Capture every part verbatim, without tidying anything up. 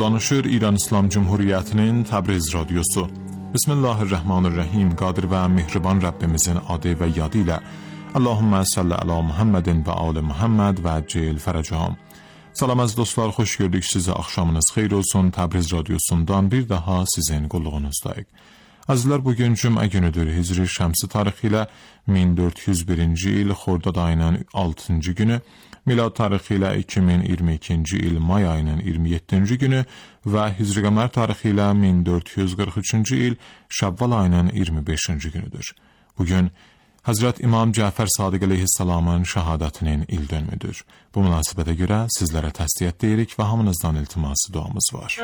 danışır İran İslam Cumhuriyeti'nin Təbriz radyosu. Bismillahirrahmanirrahim. Qadir və mehriban Rabbimizin adı və yadı ilə Allahümme salli ala Muhammedin və ali Muhammed və cil fərəcam. Salam əziz dostlar, xoş gördük sizə. Axşamınız xeyir olsun. Təbriz radyosundan bir daha sizin qulluğunuzdayıq. Azizlər, bugün cümə günüdür. Hicri şəmsi tarixi ilə min dörd yüz birinci il Xordad ayının altıncı günü, milad tarixi ilə iki min iyirmi ikinci il may ayının iyirmi yeddinci günü və Hicri qəmər tarixi ilə min dörd yüz qırx üçüncü il Şəvval ayının iyirmi beşinci günüdür. Bugün Hazret İmam Cafer Sadiq əleyhissalamın şəhadətinin il dönümüdür. Bu münasibətə görə sizlərə təsdiyyət deyirik və hamınızdan iltiması duamız var.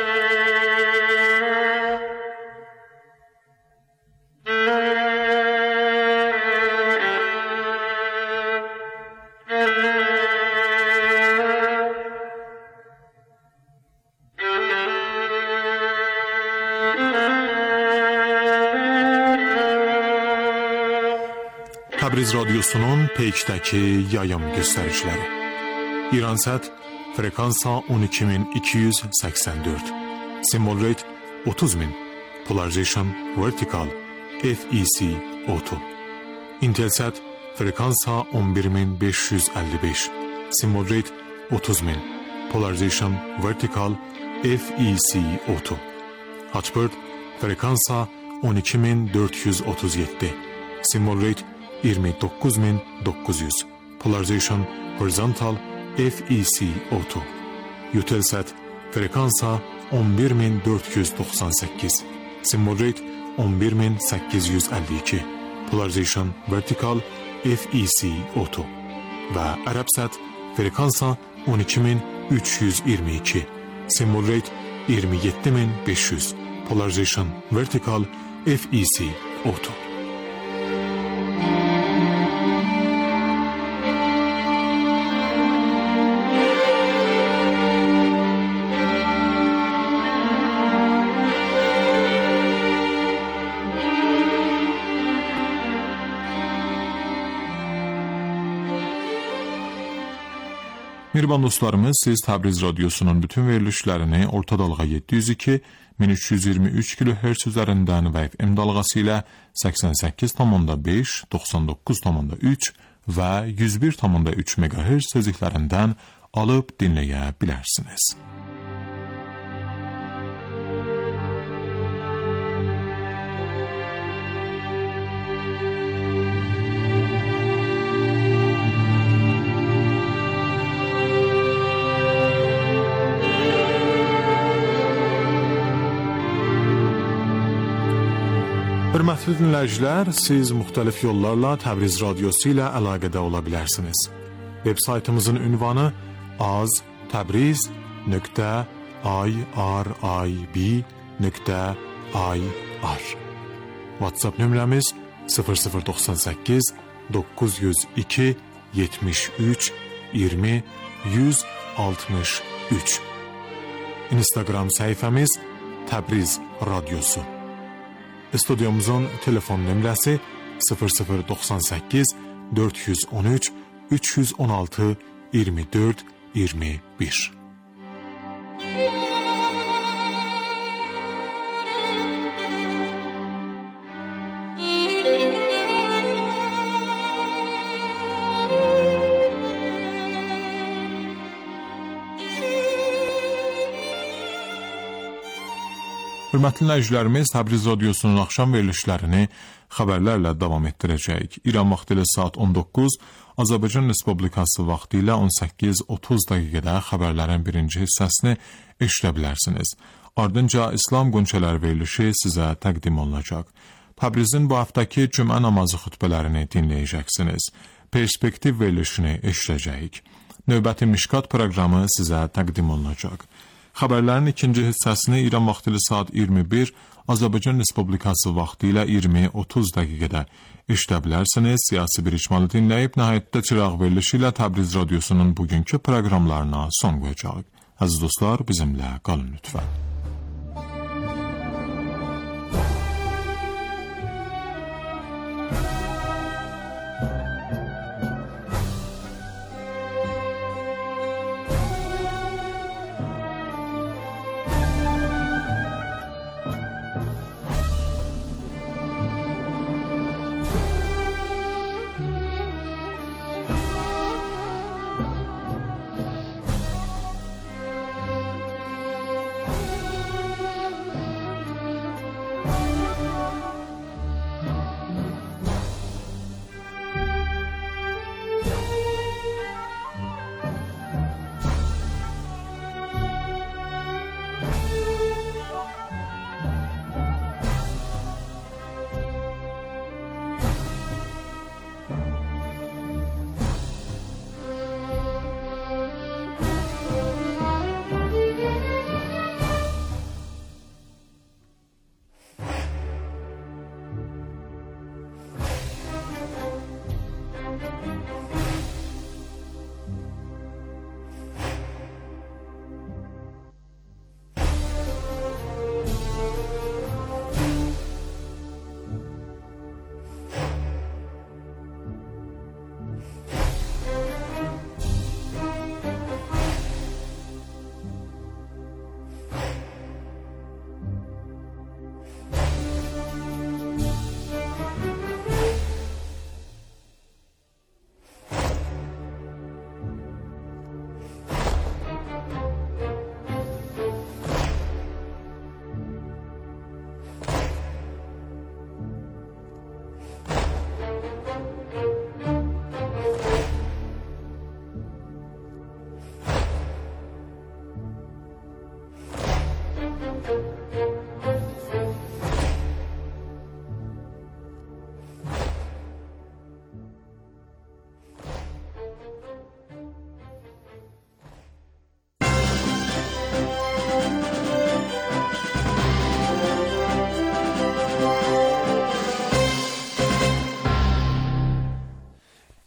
Təbriz radyosunun Peyk'təki yayım göstəriciləri. İransat frekansa on iki min iki yüz səksən dörd, symbol rate otuz min, polarization vertical, F E C auto. Intelsat frekansa on bir min beş yüz əlli beş, symbol rate otuz min, polarization vertical, F E C auto. Hotbird frekansa on iki min dörd yüz otuz yeddi, symbol rate iyirmi doqquz min doqquz yüz, polarization horizontal, F E C auto. Eutelsat frekansa on bir min dörd yüz doxsan səkkiz, symbol rate on bir min səkkiz yüz əlli iki, polarization vertical, F E C auto. Və Arabsat frekansa on iki min üç yüz iyirmi iki, symbol rate iyirmi yeddi min beş yüz, polarization vertical, F E C auto. Mehriban dostlarımız, siz Təbriz radyosunun bütün verilişlərini orta dalğa yeddi yüz iki, min üç yüz iyirmi üç kilohertz üzərindən və F M dalğası ilə səksən səkkiz nöqtə beş, doxsan doqquz nöqtə üç və yüz bir nöqtə üç megahertz sözlüklərindən alıb dinləyə bilərsiniz. Hörmətli dinləyicilər, siz müxtəlif yollarla Təbriz radyosu ilə əlaqədə ola bilərsiniz. Web saytımızın ünvanı az təbriz nöqtə irib nöqtə ir. WhatsApp nömrəmiz sıfır sıfır doxsan səkkiz doqquz yüz iki yetmiş üç iyirmi yüz altmış üç. Instagram səhifəmiz Təbriz radyosu. Stüdyomuzun telefon nömrəsi sıfır sıfır doxsan səkkiz dörd yüz on üç üç yüz on altı iyirmi dörd iyirmi bir. Hörmətli dinləyicilərimiz, Təbriz radyosunun axşam verilişlərini xəbərlərlə davam etdirəcəyik. İran vaxtı ilə saat on doqquz, Azərbaycan Respublikası vaxtı ilə on səkkiz otuz dəqiqədə xəbərlərin birinci hissəsini eşidə bilərsiniz. Ardınca İslam Qönçələr verilişi sizə təqdim olunacaq. Təbrizin bu haftaki cümə namazı xütbələrini dinləyəcəksiniz. Perspektiv verilişini eşidəcəyik. Növbəti Mişkat proqramı sizə təqdim olunacaq. Xəbərlərin ikinci hissəsini İran vaxtı ilə saat iyirmi bir, Azərbaycan Respublikası vaxtı ilə iyirmi otuz dəqiqədə eşidə bilərsiniz. Siyasi bir icmalı dinləyib, nəhayətdə çıraq verilişi ilə Təbriz radyosunun bugünkü proqramlarına son qoyacaq. Əziz dostlar, bizimlə qalın lütfən.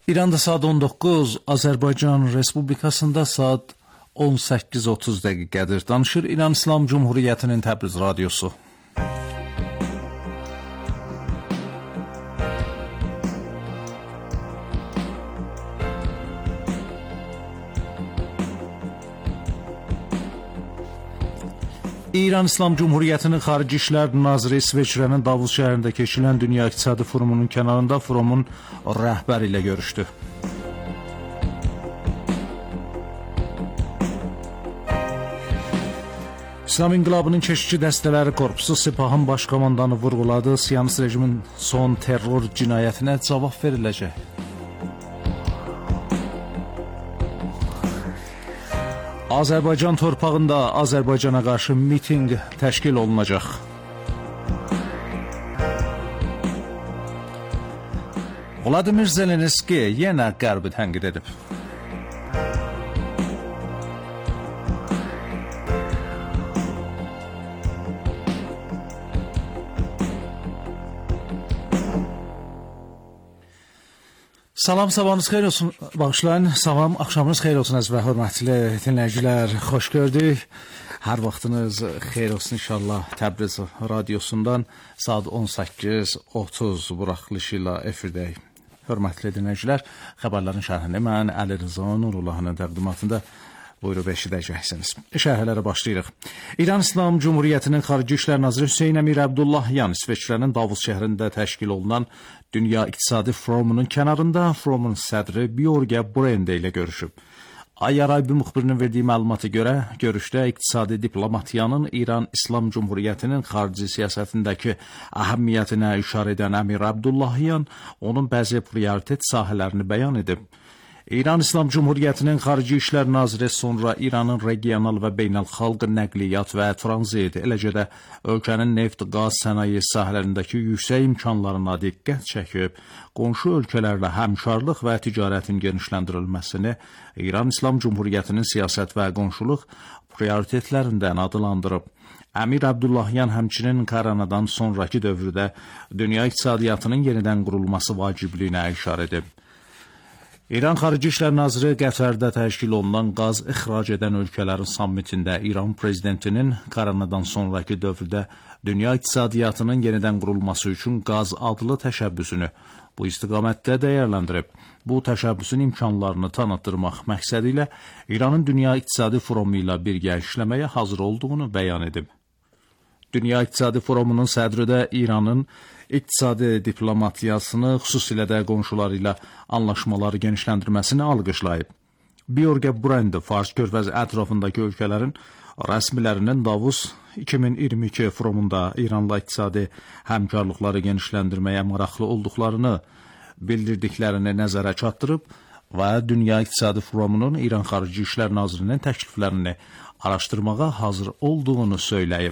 İranda saat on doqquz, Azərbaycan Respublikasında saat on səkkiz otuz dəqiqədir. Danışır İran İslam Cumhuriyyətinin Təbriz radiosu. İran İslam Cumhuriyyətinin Xarici İşlər Naziri İsveçrənin Davos şəhərində keçirilən Dünya İqtisadi Forumunun kənarında forumun rəhbəri ilə görüşdü. İslam İnqilabının Keşikçi Dəstələri Korpusu Sepahın baş komandanı vurğuladı. Siyonist rejimin son terror cinayətinə cavab veriləcək. Azərbaycan torpağında Azərbaycana qarşı miting təşkil olunacaq. Vladimir Zelenski yenə Qərbi tənqid edib. Salam, sabahınız xeyir olsun, bağışlayın. Salam, axşamınız xeyir olsun əziz və hörmətli dinləyicilər. Xoş gördük. Hər vaxtınız xeyir olsun inşallah. Təbriz radiosundan saat on səkkiz otuz buraxılışı ilə efirdəyik. Hörmətli dinləyicilər, xəbərlərin şərhini mən Əli Rıza Nurullahın təqdimatında buyurub eşidəcəksiniz. Şərhlərə başlayırıq. İran İslam Cumhuriyyətinin Xarici İşlər Naziri Hüseyn Əmir Əbdullahyan İsveçrənin Davos şəhərində təşkil olunan Dünya İqtisadi Forumunun kənarında forumun sədri Björge Brende ilə görüşüb. Ayaraybi müxbirinin verdiyi məlumata görə, görüşdə iqtisadi diplomatiyanın İran İslam Cumhuriyyətinin xarici siyasətindəki əhəmiyyətinə işarə edən Əmir Əbdullahyan onun bəzi prioritet sahələrini bəyan edib. İran İslam Cumhuriyyətinin Xarici İşlər Naziri sonra İranın regional və beynəlxalq nəqliyyat və tranzit, eləcə də ölkənin neft, qaz sənaye sahələrindəki yüksək imkanlarına diqqət çəkib, qonşu ölkələrlə həmkarlıq və ticarətin genişləndirilməsini İran İslam Cumhuriyyətinin siyasət və qonşuluq prioritetlərindən adlandırıb. Əmir Əbdullahyan həmçinin koronadan sonraki dövrdə dünya iqtisadiyyatının yenidən qurulması vacibliyinə işarə edib. İran Xarici İşlər Naziri Qətərdə təşkil olunan qaz ixrac edən ölkələrin sammitində İran prezidentinin koronadan sonraki dövrdə dünya iqtisadiyyatının yenidən qurulması üçün qaz adlı təşəbbüsünü bu istiqamətdə dəyərləndirib. Bu təşəbbüsün imkanlarını tanıtdırmaq məqsədi ilə İranın Dünya İqtisadi Forumu ilə birgə işləməyə hazır olduğunu bəyan edib. Dünya İqtisadi Forumunun sədri də İranın iqtisadi diplomatiyasını, xüsusilə də qonşuları ilə anlaşmaları genişləndirməsini alqışlayıb. Björge Brende Fars körfəzi ətrafındakı ölkələrin rəsmilərinin Davos iki min iyirmi iki forumunda İranla iqtisadi həmkarlıqları genişləndirməyə maraqlı olduqlarını bildirdiklərini nəzərə çatdırıb və Dünya İqtisadi Forumunun İran Xarici İşlər Nazirinin təkliflərini araşdırmağa hazır olduğunu söyləyib.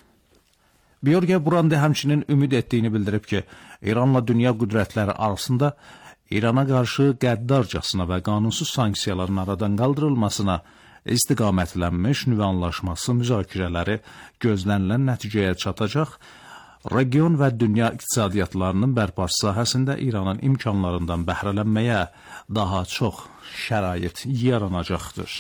Björge Brende həmçinin ümid etdiyini bildirib ki, İranla dünya qüdrətləri arasında İrana qarşı qəddarcasına və qanunsuz sanksiyaların aradan qaldırılmasına istiqamətlənmiş nüvə anlaşması müzakirələri gözlənilən nəticəyə çatacaq, region və dünya iqtisadiyyatlarının bərpası sahəsində İranın imkanlarından bəhrələnməyə daha çox şərait yaranacaqdır.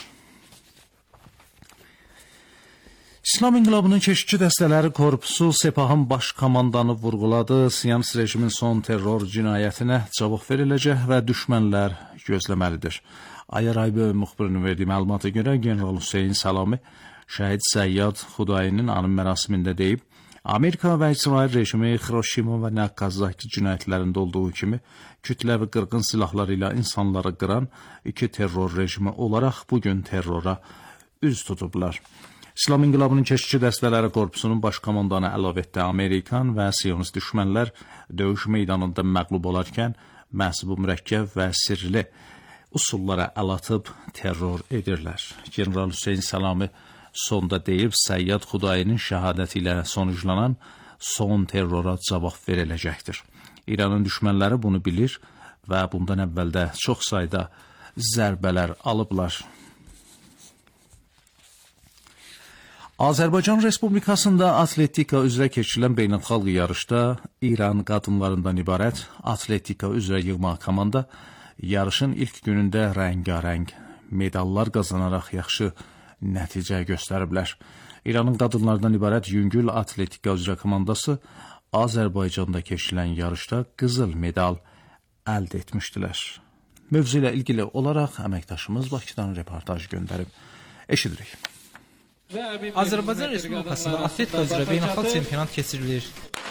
İslam İnqilabının Keşikçi Dəstələri Korpusu Sepahın baş komandanı vurğuladı. Siyonist rejimin son terror cinayətinə cavab veriləcək və düşmənlər gözləməlidir. Ayaraybi müxbirinin verdiyi məlumata görə General Hüseyn Salami şəhid Səyyad Xudayinin anım mərasimində deyib, Amerika və İsrail rejimi Hiroşima və Nagasaki cinayətlərində olduğu kimi kütləvi qırğın silahları ilə insanları qıran iki terror rejimi olaraq bugün terrora üz tutublar. İslam İnqilabının Keşikçi Dəstələri Korpusunun baş komandanı əlavə etdi. Amerikan və siyonist düşmənlər döyüş meydanında məqlub olarkən məhz bu mürəkkəb və sirli usullara əl atıb terror edirlər. General Hüseyn Salami sonda deyib, Səyyad Xudayinin şəhadəti ilə sonuclanan son terrora cavab veriləcəkdir. İranın düşmənləri bunu bilir və bundan əvvəldə çox sayda zərbələr alıblar. Azərbaycan Respublikasında atletika üzrə keçirilən beynəlxalq yarışda İran qadınlarından ibarət atletika üzrə yığma komanda yarışın ilk günündə rəngarəng medallar qazanaraq yaxşı nəticə göstəriblər. İranın qadınlardan ibarət yüngül atletika üzrə komandası Azərbaycanda keçirilən yarışda qızıl medal əldə etmişdilər. Mövzu ilə ilgili olaraq əməkdaşımız Bakıdan reportaj göndərib. Eşidirik. Azərbaycan Respublikasında atletika üzrə beynəlxalq çempionat keçirilir.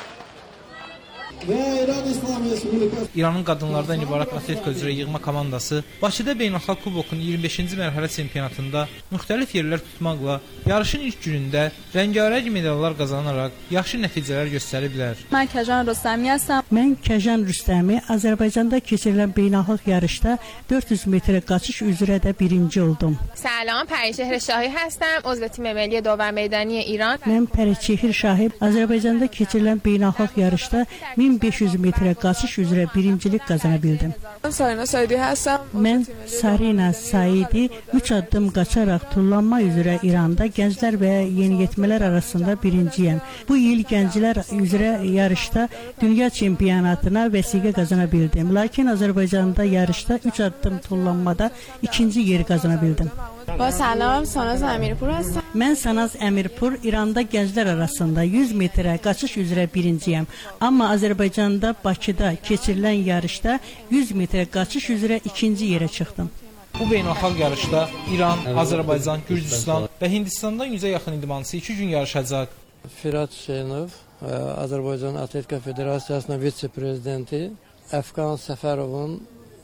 İranın qadınlardan ibarət atletika üzrə yığma komandası Bakıda beynəlxalq kubokun iyirmi beşinci mərhələ çempionatında müxtəlif yerlər tutmaqla yarışın ilk günündə rəngarəng medallar qazanaraq yaxşı nəticələr göstəriblər. Mən Kəjan Rüstəmi hesam. Mən Kəjan Rüstəmi Azərbaycanda keçirilən beynəlxalq yarışda dörd yüz metr qaçış üzrə də birinci oldum. Salam, Pəriçehir Şahi həstəm, uzv tim milli dövrə meydani İran. Mən Pəriçehir Şahi Azərbaycanda keçirilən beynəlxalq yarışda min beş yüz metr qaçış üzrə birincilik qazana bildim. Sarina Saidi həsəm. Mən Sarina Saidi üç addım qaçaraq tullanma üzrə İranda gənclər və yeniyetmələr arasında birinciyəm. Bu il gənclər üzrə yarışda dünya çempionatına vəsiqə qazana bildim. Lakin Azərbaycanda yarışda üç addım tullanmada ikinci yer qazana bildim. Ba salam, Sanaz Əmirpur həsəm. Mən Sanaz Əmirpur İranda gənclər arasında yüz metrə qaçış üzrə birinciyəm. Amma Azərbaycanda Bakıda keçirilən yarışda yüz metrə qaçış üzrə ikinci yerə çıxdım. Bu beynəlxalq yarışda İran, Azərbaycan, Gürcüstan və Hindistandan yüzə yaxın idmançı iki gün yarışacaq. Firat Hüseynov, Azərbaycan Atletika Federasiyasının vitse-prezidenti, Əfqan Səfərovun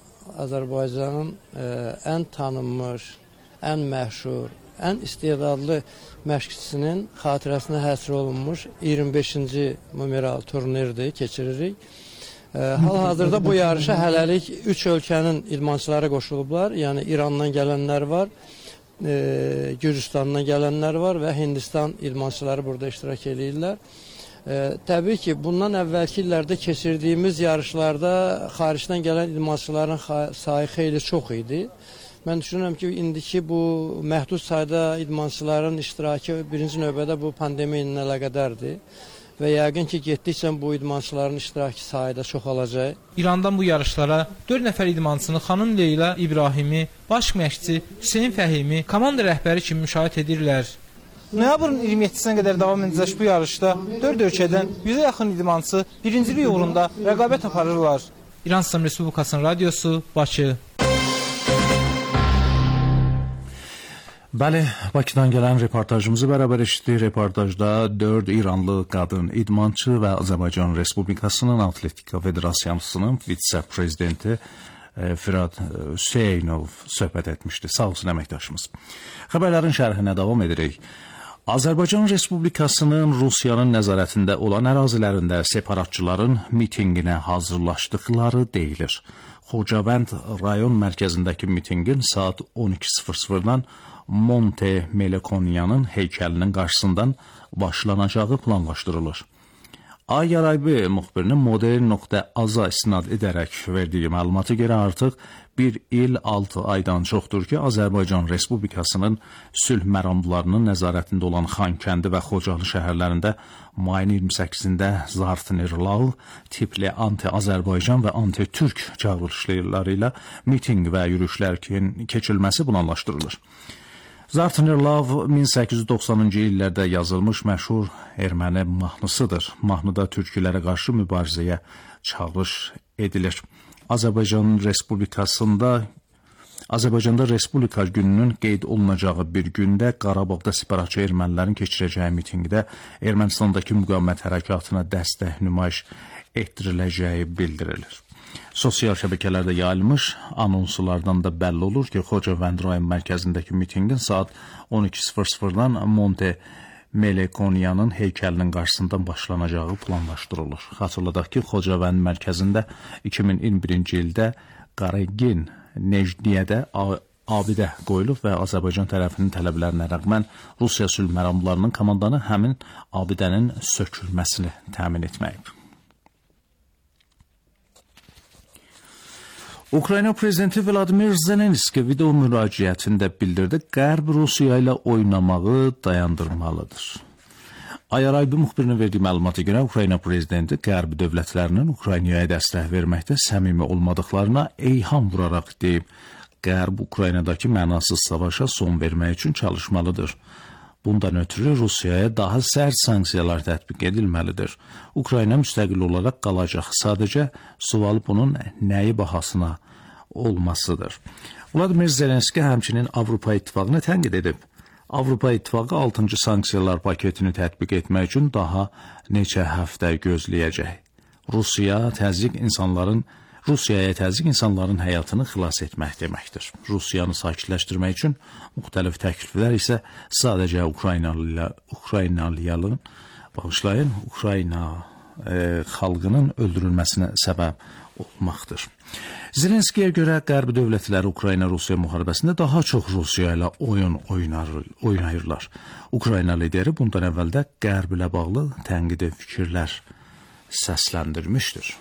Azərbaycanın ən tanınmış, ən məşhur, ən istedadlı məşqçisinin xatirəsinə həsr olunmuş iyirmi beşinci numeral turnirdir, keçiririk. Hal-hazırda bu yarışa hələlik üç ölkənin idmançıları qoşulublar. Yəni İrandan gələnlər var, e, Gürcüstandan gələnlər var və Hindistan idmançıları burada iştirak edirlər. E, təbii ki, bundan əvvəlki illərdə keçirdiyimiz yarışlarda xaricdən gələn idmançıların sayı xeyli çox idi. Mən düşünürəm ki, indiki bu məhdud sayda idmançıların iştirakı birinci növbədə bu pandemiya ilə əlaqədardır. Və yəqin ki, getdikcə bu idmançıların iştirakı sayı da çoxalacaq. İrandan bu yarışlara dörd nəfər idmançını xanım Leyla İbrahimi, baş məşqçi Hüseyn Fəhimi, komanda rəhbəri kimi müşahidə edirlər. Noyabrın iyirmi yeddisinə qədər davam edəcək bu yarışda dörd ölkədən yüzə yaxın idmançı birincilik uğrunda rəqabət aparırlar. İran İslam Respublikasının radiosu, Bakı. Bəli, Bakıdan gələn reportajımızı bərabər eşitdik. Reportajda dörd İranlı qadın idmançı və Azərbaycan Respublikasının Atletika Federasiyasının vitse-prezidenti Firat Hüseynov söhbət etmişdi. Sağ olsun əməkdaşımız. Xəbərlərin şərhinə davam edirik. Azərbaycan Respublikasının Rusiyanın nəzarətində olan ərazilərində separatçıların mitinginə hazırlaşdıqları deyilir. Xocavənd rayon mərkəzindəki mitingin saat on iki sıfır sıfırdan Monte Melekonyanın heykəlinin qarşısından başlanacağı planlaşdırılır. Ay Yaraybi müxbirinin modern nöqtə az-a istinad edərək verdiyi məlumata görə artıq bir il altı aydan çoxdur ki, Azərbaycan Respublikasının sülh məramlarının nəzarətində olan Xankəndi və Xocalı şəhərlərində mayın iyirmi səkkizində Zartnerlav tipli anti-Azərbaycan və anti-Türk çağırışları ilə miting və yürüyüşlərin keçirilməsi planlaşdırılır. Zartnerlav min səkkiz yüz doxsanıncı illərdə yazılmış məşhur erməni mahnısıdır. Mahnıda türkülərə qarşı mübarizəyə çağırış edilir. Azərbaycan Respublikasında Azərbaycanda Respublika gününün qeyd olunacağı bir gündə Qarabağda separatçı ermənilərin keçirəcəyi mitingdə Ermənistandakı müqavimət hərəkatına dəstək nümayiş etdiriləcəyi bildirilir. Sosial şəbəkələrdə yayılmış anonslardan da bəlli olur ki, Xocavənd rayon mərkəzindəki mitingin saat on iki sıfır sıfırdan Monte Melekonyanın heykəlinin qarşısından başlanacağı planlaşdırılır. Xatırladaq ki, Xocavənd mərkəzində iki min iyirmi birinci ildə Qaragin Necdiyədə abidə qoyulub və Azərbaycan tərəfinin tələblərinə rəğmən Rusiya sülh məramlarının komandanı həmin abidənin sökülməsini təmin etməyib. Ukrayna prezidenti Vladimir Zelenski video müraciətində bildirdi, Qərb Rusiya ilə oynamağı dayandırmalıdır. Ayaraybi müxbirinin verdiyi məlumata görə Ukrayna prezidenti qərbi dövlətlərinin Ukraynaya dəstək verməkdə səmimi olmadıqlarına eyham vuraraq deyib, Qərb Ukraynadakı mənasız savaşa son vermək üçün çalışmalıdır. Bundan ötürü Rusiyaya daha sərt sanksiyalar tətbiq edilməlidir. Ukrayna müstəqil olaraq qalacaq. Sadəcə sual bunun nəyi bahasına olmasıdır. Vladimir Zelenski həmçinin Avropa İttifaqını tənqid edib. Avropa İttifaqı altıncı sanksiyalar paketini tətbiq etmək üçün daha neçə həftə gözləyəcək. Rusiya təzyiq insanların Rusiyaya təzyiq insanların həyatını xilas etmək deməkdir. Rusiyanı sakitləşdirmək üçün müxtəlif təkliflər isə sadəcə Ukraynalı Ukraynalının bağışlayın, Ukrayna e, xalqının öldürülməsinə səbəb olmaqdır. Zelenskiyə görə qərbi dövlətləri Ukrayna-Rusiya müharibəsində daha çox Rusiya ilə oyun oynar, oynayırlar. Ukrayna lideri bundan əvvəl də qərb ilə bağlı tənqidi fikirlər səsləndirmişdir.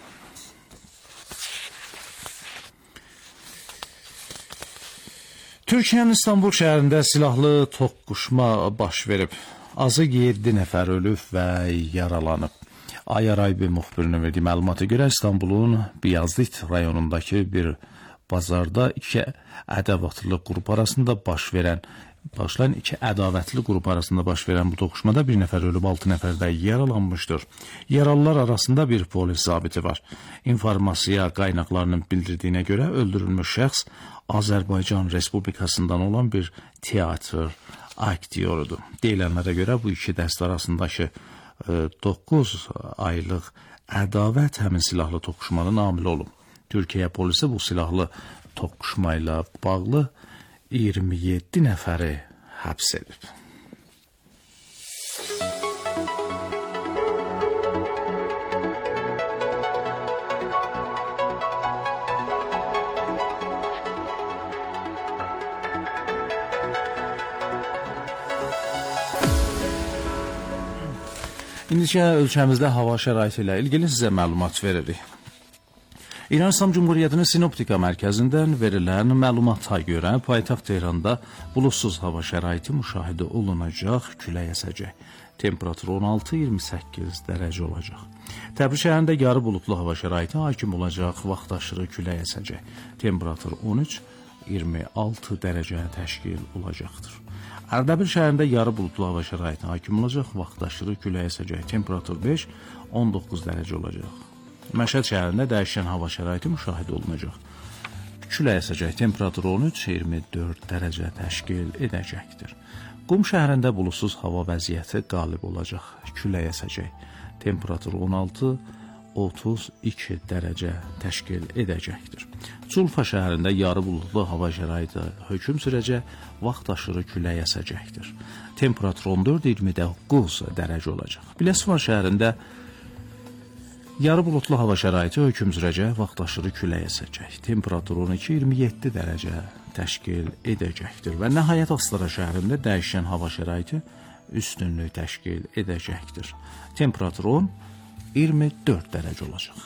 Türkiyənin İstanbul şəhərində silahlı toqquşma baş verib. Azı yeddi nəfər ölüb və yaralanıb. Ayaraybi müxbirinin verdiyi məlumata görə İstanbulun Biyazit rayonundakı bir bazarda iki ədavətli qrup arasında baş verən başlayan iki ədavətli qrup arasında baş verən bu toqquşmada bir nəfər ölüb, altı nəfər də yaralanmışdır. Yaralılar arasında bir polis zabiti var. İnformasiya qaynaqlarının bildirdiyinə görə öldürülmüş şəxs Azərbaycan Respublikasından olan bir teatr aktyorudur. Deyilənlərə görə bu iki dəst arasındakı doqquz aylıq ədavət həmin silahlı toqquşmanın amili olub. Türkiyə polisi bu silahlı toqquşma ilə bağlı iyirmi yeddi nəfəri həbs edib. İndicə ölkəmizdə hava şəraiti ilə ilgili sizə məlumat veririk. İran İslam Cumhuriyyətinin Sinoptika mərkəzindən verilən məlumata görə paytaxt Tehranda buludsuz hava şəraiti müşahidə olunacaq, külək əsəcək. Temperatur on altı iyirmi səkkiz dərəcə olacaq. Təbriz şəhərində yarı buludlu hava şəraiti hakim olacaq, vaxtaşırı külək əsəcək. Temperatur on üç iyirmi altı dərəcə təşkil olacaqdır. Ərdəbil şəhərində yarı buludlu hava şəraiti hakim olacaq, vaxtaşırı külək əsəcək. Temperatur beş on doqquz dərəcə olacaq. Məşəd şəhərində dəyişən hava şəraiti müşahidə olunacaq. Külək əsəcək. Temperatur on üç iyirmi dörd dərəcə təşkil edəcəkdir. Qum şəhərində buludsuz hava vəziyyəti qalib olacaq. Külək əsəcək. Temperatur on altı otuz iki dərəcə təşkil edəcəkdir. Culfa şəhərində yarı buludlu hava şəraiti hökm sürəcək, vaxtaşırı külək əsəcəkdir. Temperatur on dörd iyirmi doqquz dərəcə olacaq. Biləsuvar şəhərində yarı buludlu hava şəraiti hökm sürəcək, vaxtaşırı külək əsəcək. Temperatur on iki iyirmi yeddi dərəcə təşkil edəcəkdir. Və nəhayət Astara şəhərində dəyişən hava şəraiti üstünlük təşkil edəcəkdir. Temperatur on iyirmi dörd dərəcə olacaq.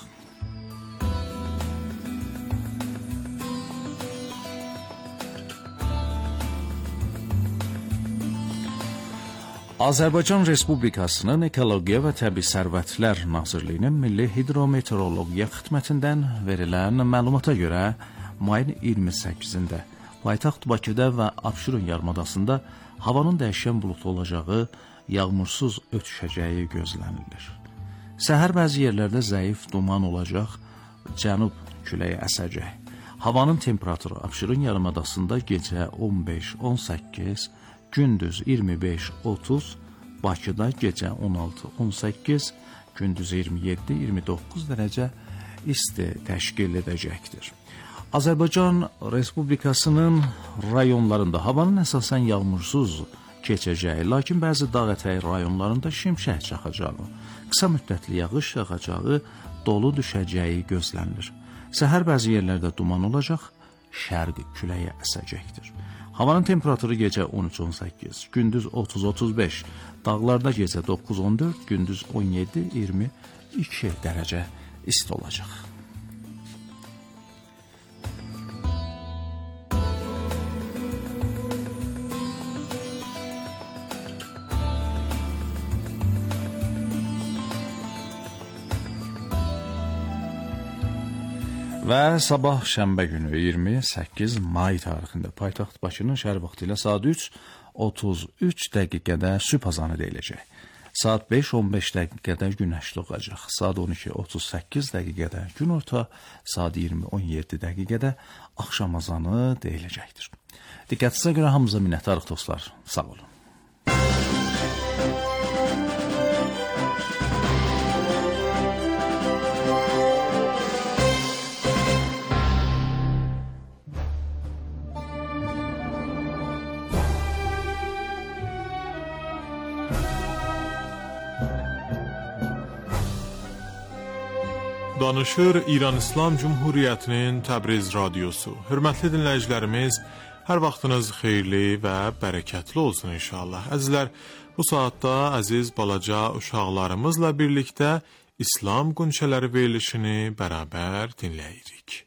Azərbaycan Respublikasının Ekologiya və Təbii Sərvətlər Nazirliyinin Milli Hidrometeorologiya xidmətindən verilən məlumata görə mayın iyirmi səkkizində paytaxt Bakıda və Abşeron yarımadasında havanın dəyişkən buludlu olacağı, yağmursuz ötüşəcəyi gözlənilir. Səhər bəzi yerlərdə zəif duman olacaq, cənub küləyi əsəcək. Havanın temperaturu Abşeron yarımadasında gecə on beş on səkkiz, gündüz iyirmi beş otuz, Bakıda gecə on altı on səkkiz, gündüz iyirmi yeddi iyirmi doqquz dərəcə isti təşkil edəcəkdir. Azərbaycan Respublikasının rayonlarında havanın əsasən yağmursuz keçəcəyi, lakin bəzi dağ ətəyi rayonlarında şimşək çaxacağı, qısa müddətli yağış yağacağı, dolu düşəcəyi gözlənilir. Səhər bəzi yerlərdə duman olacaq, şərq küləyi əsəcəkdir. Havanın temperaturu gecə on üç on səkkiz, gündüz otuz otuz beş, dağlarda gecə doqquz on dörd, gündüz on yeddi iyirmi iki dərəcə isti olacaq. Və sabah şənbə günü iyirmi səkkiz may tarixində paytaxt Bakının şəhər vaxtı ilə saat üç otuz üç dəqiqədə sübh azanı deyiləcək. Saat beş on beş dəqiqədə günəş doğacaq. Saat on iki otuz səkkiz dəqiqədə günorta, saat iyirmi on yeddi dəqiqədə axşam azanı deyiləcəkdir. Diqqətinizə görə hamınıza minnətdarıq dostlar. Sağ olun. Danışır İran İslam Cumhuriyyətinin Təbriz radiosu. Hörmətli dinləyicilərimiz, hər vaxtınız xeyirli və bərəkətli olsun inşallah. Əzizlər, bu saatda əziz balaca uşaqlarımızla birlikdə İslam qönçələri verilişini bərabər dinləyirik.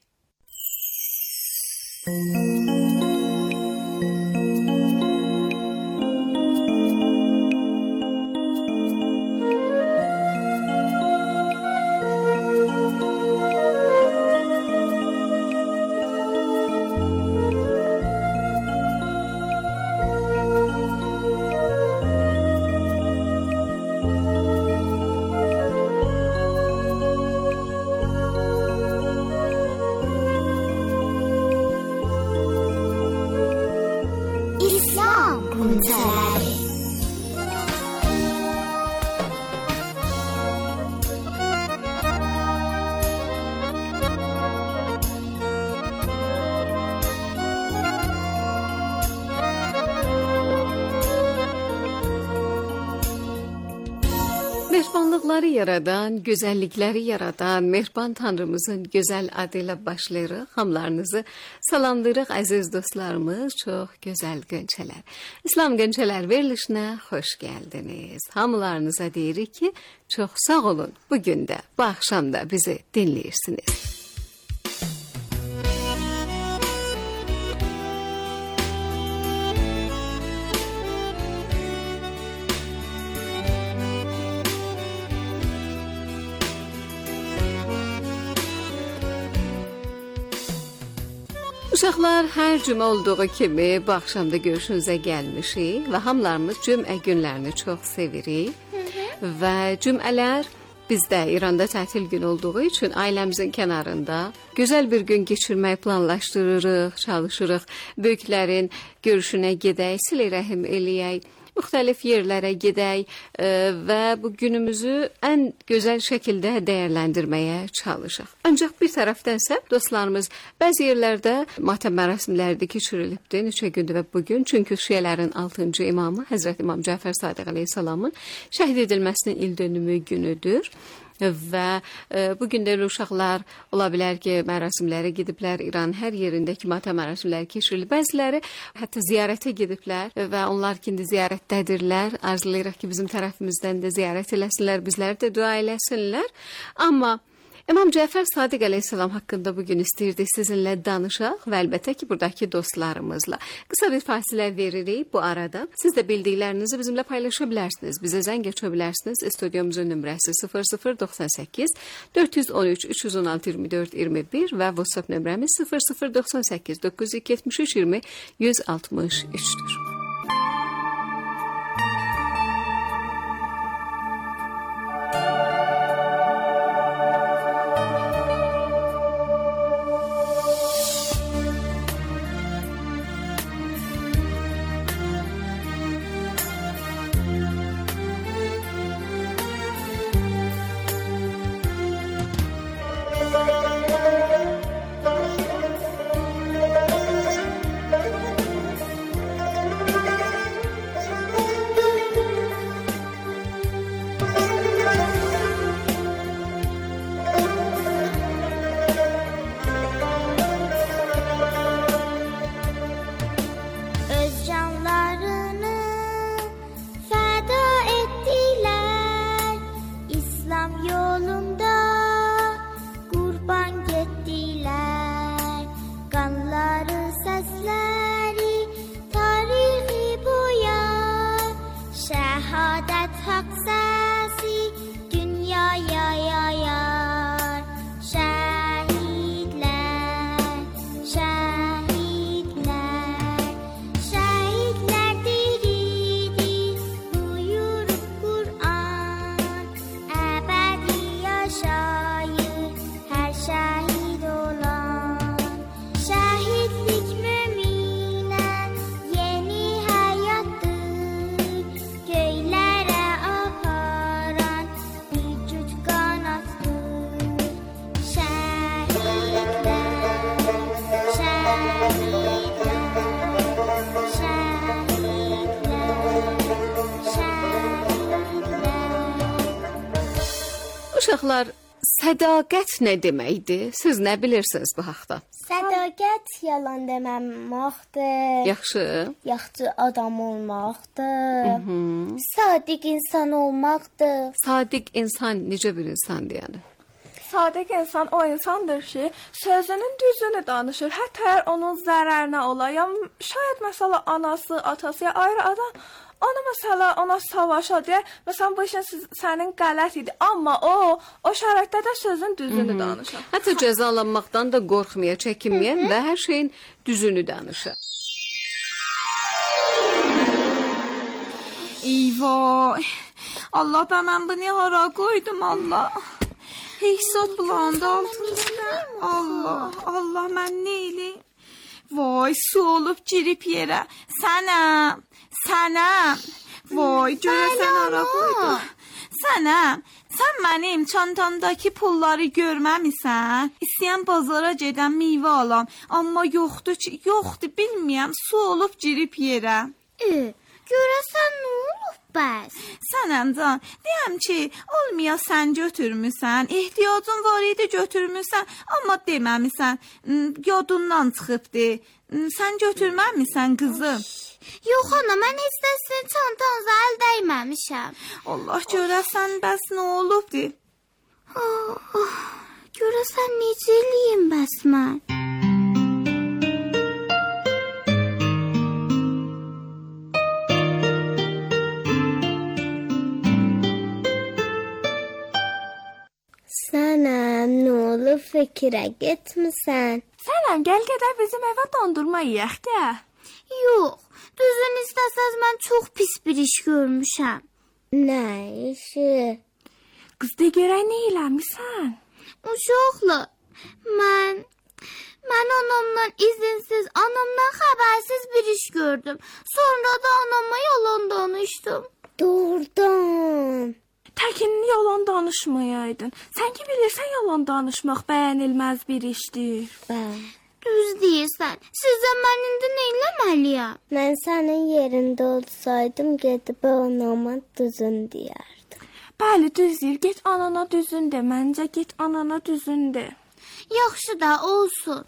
Mehribanlıqları yaradan, gözəllikləri yaradan Mehriban Tanrımızın gözəl adıyla başlayırıq. Hamlarınızı salamlayırıq əziz dostlarımız, çox gözəl qönçələr. İslam qönçələr verilişinə xoş gəldiniz. Hamılarınıza deyirik ki, çox sağ olun. Bugün də, bu axşam da bizi dinləyirsiniz. Uşaqlar, hər cümə olduğu kimi bu axşam da görüşünüzə gəlmişik və hamılarımız cümə günlərini çox sevirik. Hı -hı. Və cümələr bizdə İranda tətil gün olduğu üçün ailəmizin kənarında gözəl bir gün keçirmək planlaşdırırıq, çalışırıq. Böyüklərin görüşünə gedək, silə rəhim eləyək, müxtəlif yerlərə gedək e, və bu günümüzü ən gözəl şəkildə dəyərləndirməyə çalışaq. Ancaq bir tərəfdən isə dostlarımız bəzi yerlərdə matəm mərasimləri də keçirilibdir neçə gündür və bugün, çünki şiələrin altıncı imamı Həzrət İmam Cəfər Sadiq əleyhissalamın şəhid edilməsinin ildönümü günüdür. Və e, bugün də uşaqlar ola bilər ki, mərasimlərə gediblər. İran hər yerindəki matəm mərasimləri keçirilir. Bəziləri hətta ziyarətə gediblər və onlar ki, indi ziyarətdədirlər. Arzulayırıq ki, bizim tərəfimizdən də ziyarət eləsinlər, bizlər də dua eləsinlər. Amma İmam Cəfər Sadiq əleyhissalam haqqında bugün istəyirdik sizinlə danışaq və əlbəttə ki, buradakı dostlarımızla. Qısa bir fasilə veririk bu arada. Siz də bildiklərinizi bizimlə paylaşa bilərsiniz. Bizə zəng aça bilərsiniz. Studiyomuzun nömrəsi sıfır sıfır doxsan səkkiz dörd on üç üç on altı iyirmi dörd iyirmi bir və WhatsApp nömrəmiz sıfır sıfır doxsan səkkiz doqquz yüz yetmiş üç iyirmi yüz altmış üçdür. Uşaqlar, sədaqət nə deməkdir? Siz nə bilirsiniz bu haqda? Sədaqət yalan deməməkdir. Yaxşı. Yaxşı adam olmaqdır. Hı -hı. Sadiq insan olmaqdır. Sadiq insan necə bir insandır yəni? Sadiq insan o insandır ki, sözünün düzünü danışır. Hətta əgər onun zərərinə ola, ya şayad məsələ anası, atası ya ayrı adam onu məsələ ona savaşa deyə, məsələn bu işin sənin qələt idi, amma o o şəraitdə də sözün düzünü Hı -hı. danışır. Hətta cəzalanmaqdan da qorxmaya, çəkinməyən və hər şeyin düzünü danışır. Eyvay! Allah, ben mən bunu hara qoydum Allah? Heyşat bulanda altında. Allah, Allah, mən neyliyim? Vay, su olub girib yerə. Sənəm, sənəm. Vay, görəsən hara qoydum. Sənəm, sən mənim çantamdakı pulları görməmisən? İstəyən bazara gedən meyvə alam. Amma yoxdur ki, yoxdur, bilməyəm, su olub girib yerə. E, görəsən nə olub bəs? Sənəm can, deyəm ki, olmaya sən götürmüsən, ehtiyacın var idi götürmüsən, amma deməmisən, yadından çıxıbdı. Sən götürməmisən qızım. Yox ana, mən heç də sizin çantanıza əl dəyməmişəm. Allah, görəsən bəs nə olubdu? Oh, oh, görəsən necə eləyim bəs mən? Sənəm, nə olub fikrə getmisən? Sənəm, gəl gedək bizim evə dondurma yeyək gəl. Yox, düzün istəsəz mən çox pis bir iş görmüşəm. Nə işi? Qız, de görək nə eləmisən? Uşaqlar, mən, mən anamdan izinsiz, anamdan xəbərsiz bir iş gördüm. Sonra da anama yalan danışdım. Doğrudan. Təkin yalan danışmayaydın. Sən ki bilirsən yalan danışmaq bəyənilməz bir işdir. Bəli. Düz deyirsən. Sizə mən indi nə eləməliyəm? Mən sənin yerində olsaydım gedib anama düzün deyərdim. Bəli, düz deyir. Get anana düzün de. Məncə get anana düzün de. Yaxşı da olsun.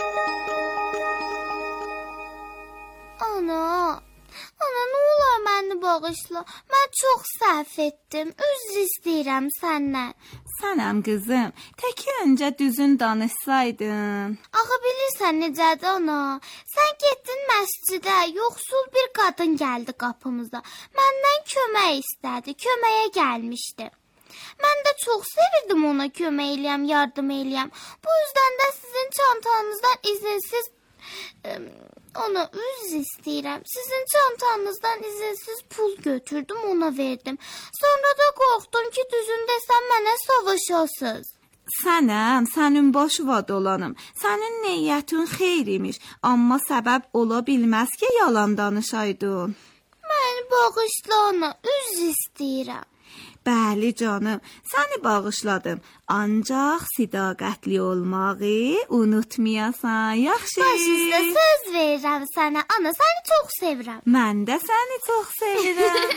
Ana, ana nə olar məni bağışla. Mən çox səhv etdim. Üzr istəyirəm səndən. Sənəm qızım, təki öncə düzün danışsaydın. Axı bilirsən necədir ana? Sən getdin məscidə, yoxsul bir qadın gəldi qapımıza. Məndən kömək istədi, köməyə gəlmişdi. Mən də çox sevirdim ona kömək eləyəm, yardım eləyəm. Bu yüzdən də sizin çantanızdan izinsiz ona üzr istəyirəm. Sizin çantanızdan izinsiz pul götürdüm, ona verdim. Sonra da qorxdum ki, düzün desəm mənə savaşasınız. Sənəm, sənin baş vad olanım. Sənin niyyətin xeyr imiş, amma səbəb ola bilməz ki, yalan danışaydın. Məni bağışla ana, üzr istəyirəm. Bəli canım, səni bağışladım. Ancaq sədaqətli olmağı unutmayasan, yaxşı? Başınızda söz verirəm sənə, ana, səni çox sevirəm. Mən də səni çox sevirəm.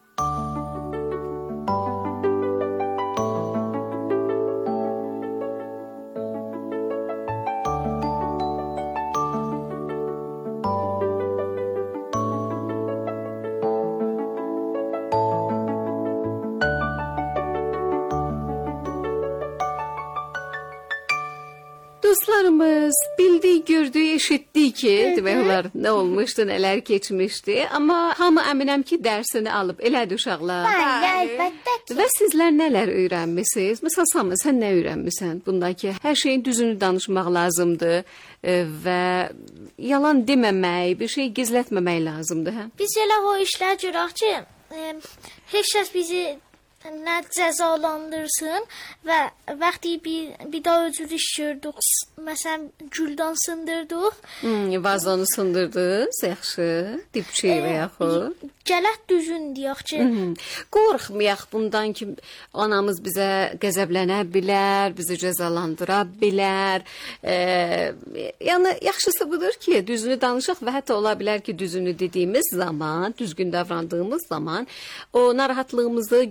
Dostlarımız bildik, gördük, eşitdik ki, demək olar nə olmuşdu, nələr keçmişdi. Amma hamı əminəm ki, dərsini alıb. Elədir uşaqlar? Bəli, əlbəttə ki. Və sizlər nələr öyrənmisiniz? Məsələn, Samir, sən nə öyrənmisən? Bundakı hər şeyin düzünü danışmaq lazımdır və yalan deməmək, bir şey gizlətməmək lazımdır, hə? Biz elə o işlər görək ki, heç kəs bizi nə cəzalandırsın və vaxtı bir, bir daha öcür iş gördük, məsələn, güldan sındırdıq. Hmm, vazonu sındırdınız, yaxşı, dipçi və yaxud. Gələk düzün deyək ki. Hmm. Qorxmayaq bundan ki, anamız bizə qəzəblənə bilər, bizi cəzalandıra bilər. E, yəni, yaxşısı budur ki, düzünü danışaq və hətta ola bilər ki, düzünü dediyimiz zaman, düzgün davrandığımız zaman o narahatlığımızı göstərdiyimiz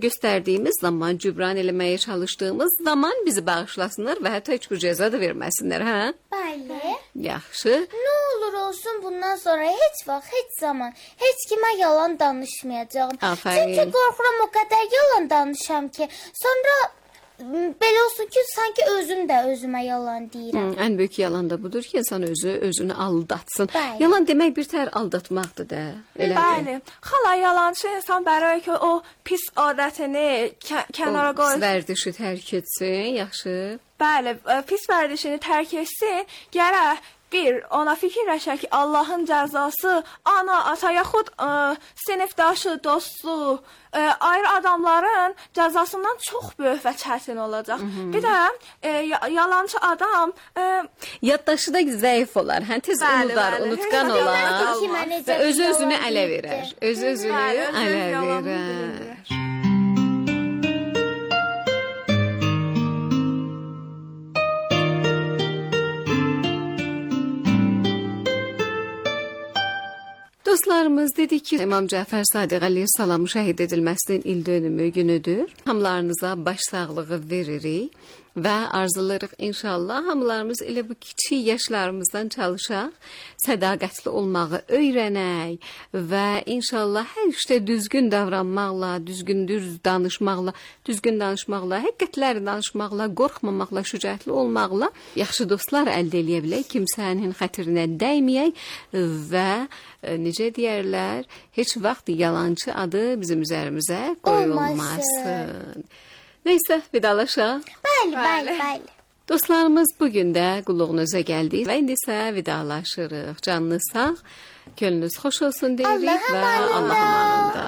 göstərdiyimiz zaman, cübran eləməyə çalışdığımız zaman bizi bağışlasınlar və hətta heç bir cəza da verməsinlər, hə? Bəli. Yaxşı. Nə olur olsun bundan sonra heç vaxt, heç zaman heç kimə yalan danışmayacağam. Afərin. Çünki qorxuram o qədər yalan danışam ki, sonra belə olsun ki, sanki özüm də özümə yalan deyirəm. Hı, ən böyük yalan da budur ki, insan özü özünü aldatsın. Bəli. Yalan demək bir tər aldatmaqdır da. Elədir. Bəli. Xala yalançı insan bərabər ki, o pis adətini kə kənara qoyur. Pis vərdişi tərk etsin, yaxşı. Bəli, pis vərdişini tərk etsin. Gərək bir, ona fikirləşək ki, Allahın cəzası ana, ata yaxud ə, sinifdaşı, dostu, ə, ayrı adamların cəzasından çox böyük və çətin olacaq. Hı -hı. Bir də ə, yalançı adam ə, yaddaşı da zəif olar. Hə, tez bəli, unudar, bəli. unutqan olar və öz-özünü ələ deyirdi. verər. Öz-özünü Bəli, ələ yalanı verər. bilir. Dostlarımız dedik ki, İmam Cəfər Sadiq Əliyev salamı şəhid edilməsinin il dönümü günüdür. Hamılarınıza baş sağlığı veririk və arzularıq inşallah hamılarımız elə bu kiçik yaşlarımızdan çalışaq, sədaqətli olmağı öyrənək və inşallah hər işdə düzgün davranmaqla, düzgün düz danışmaqla, düzgün danışmaqla, həqiqətləri danışmaqla, qorxmamaqla, şücaətli olmaqla yaxşı dostlar əldə edə bilək, kimsənin xətrinə dəyməyək və necə deyərlər, heç vaxt yalançı adı bizim üzərimizə qoyulmasın. Neysə, vidalaşaq. Bəli, bəli, bəli. Dostlarımız, bugün də qulluğunuza gəldik və indi isə vidalaşırıq. Canınız sağ, gönlünüz xoş olsun deyirik və Allah amanında.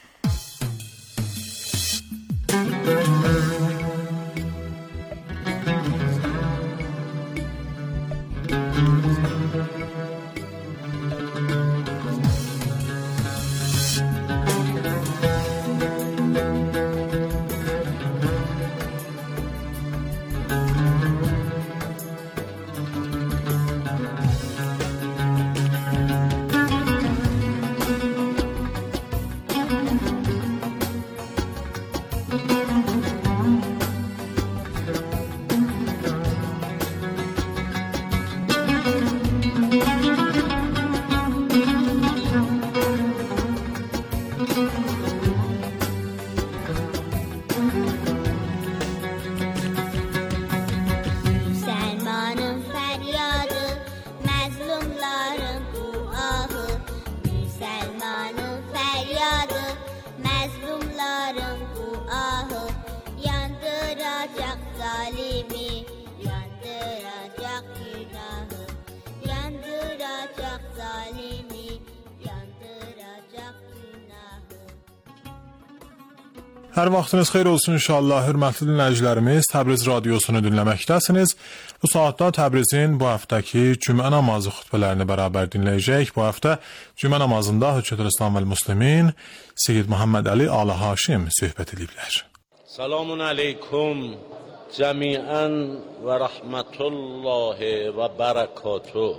Hər vaxtınız xeyir olsun inşallah, hörmətli dinləyicilərimiz. Təbriz radiosunu dinləməkdəsiniz. Bu saatda Təbrizin bu həftəki cümə namazı xutbələrini bərabər dinləyəcək. Bu həftə cümə namazında Hüccətül-İslam və Müslimin Seyyid Muhammed Əli Alı Haşim söhbət ediblər. Selamun aleykum cəmiən və rəhmətullahi və bərəkatuh.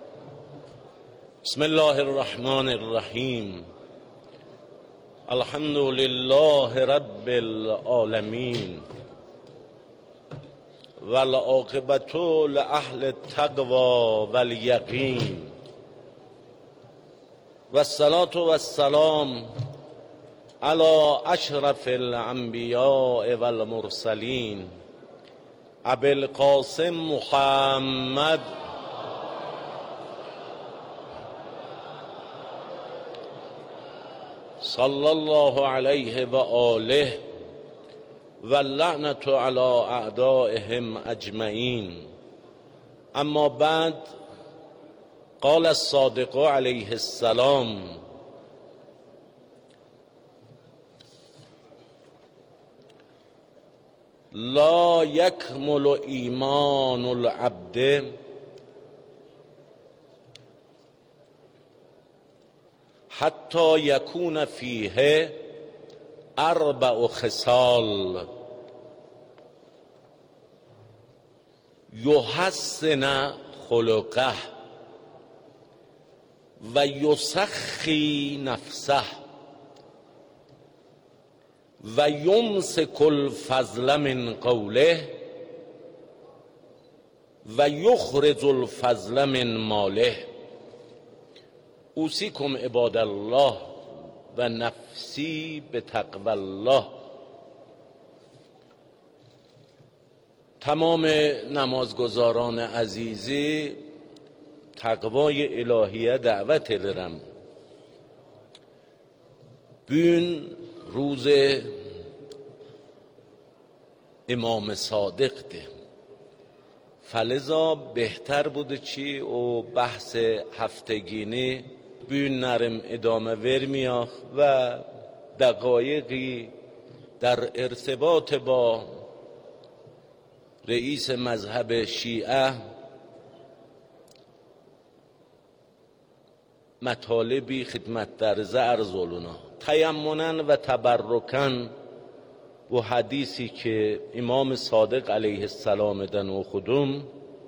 Bismillahirrahmanirrahim. Elhamdülillahi Rabbil alemin. Vel akibetu li ahli taqva vel yaqin. Vessalatu vesselam ala eşrefil enbiya vel mursalin. Abil Qasim Muhammed sallallahu aleyhi ve aleyh ve la'netu ala a'daihim ecmain. Amma ba'd, قال الصادق عليه السلام لا يكمل إيمان العبد حتى يكون فيه أربع خصال يحسن خلقه و یسخی نفسه و یمسک الفضل من قوله و یخرج الفضل من ماله. اوصیکم عباد الله و نفسی به تقوی الله. تمام نمازگزاران عزیزی تقوای الهیه دعوت ederim. Bugün روز امام صادق'ti. فلذا بهتر بوده چی و بحث هفتگینی bugün نرم ادامه vermiyor و دقایقی در ارتباط با رئیس مذهب شیعه مطالبی خدمت در عرض اولونا تیمنا و تبرکن و حدیثی که امام صادق علیه السلام دن و خودم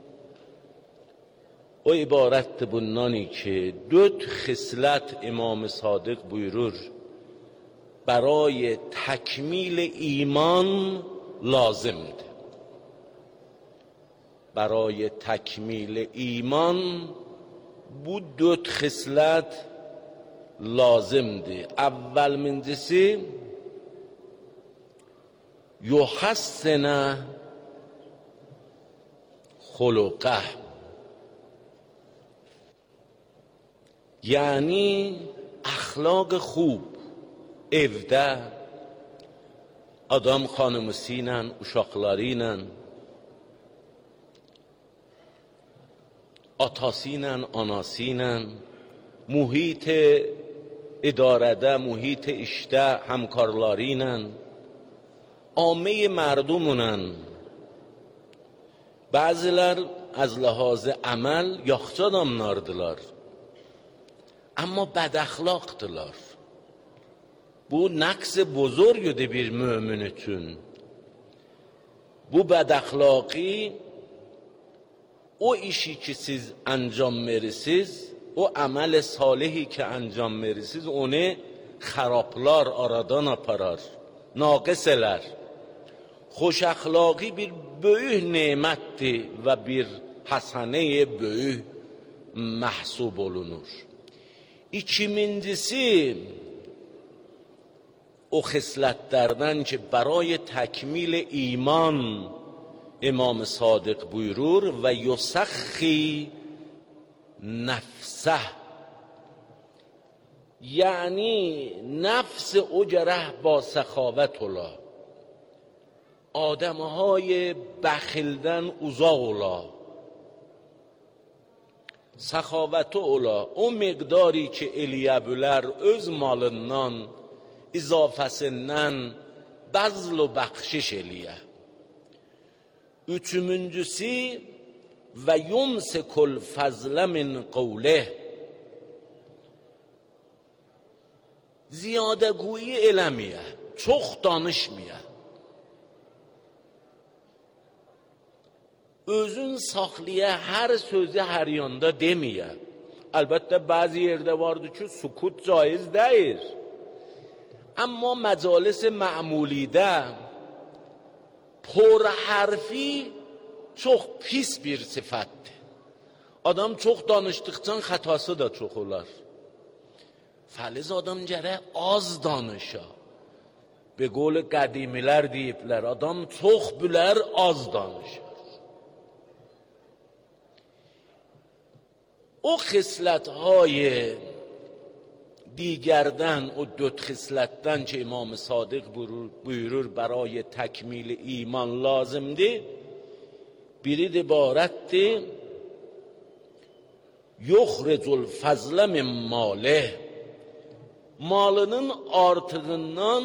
o ibarətdir bundan ki dört xislət İmam Sadiq buyurur برای تکمیل ایمان لازمdir. برای تکمیل ایمان bu dört xislət lazımdır. Əvvəl birincisi yuhassina xuluqah. یعنی اخلاق خوب evdə adam xanımısı ilə, uşaqları ilə, atası ilə, anası ilə, mühit idarədə, mühit işdə, həmkarları ilə, عامه مردمونن. بعضیler از لحاظ عمل yaxşı adamlardılar. Amma bad əxlaqdılar. Bu naqs buzurgdir bir mömin üçün. Bu bad əxlaqi o işi ki siz anjam verirsiniz, o əməl salihi ki anjam verirsiniz, onu xarablar aradan aparar, naqis elər. Xoş əxlaqi bir böyük nemətdir və bir hasanəyə böyük məhsub olunur. İkincisi o xisletlerden که برای تکمیل ایمان امام صادق buyurur و یسخی نفسه، یعنی نفس او جره با سخاوت اولا، آدمهای بخیلدن uzaq ola. Səxavəti ola, o miqdari ki eləyə bilər öz malından, izafəsindən bəzl و bəxşiş eləyə. Üçüncüsü və yumsikul fəzlə min qavleh. Ziyadəguyi eləməyə, çox danışməyə. Özün saxlaya hər sözü hər yanda deməyə. Əlbəttə bəzi yerdə vardır ki sukut caiz deyil. Amma مجالس معمولیdə پر حرفی çox pis bir sifətdir. Adam çox danışdıqca xətası da çox olar. Fəliz adam gərək az danışa. Be qol qədimilər deyiblər, adam çox bilər, az danışar. O خصلت‌های دیگردن o dört خصلت‌dan که امام صادق buyurur برای تکمیل ایمان لازمdir. Biri ibarətdir yuxricul fazla min malih. Malının artığından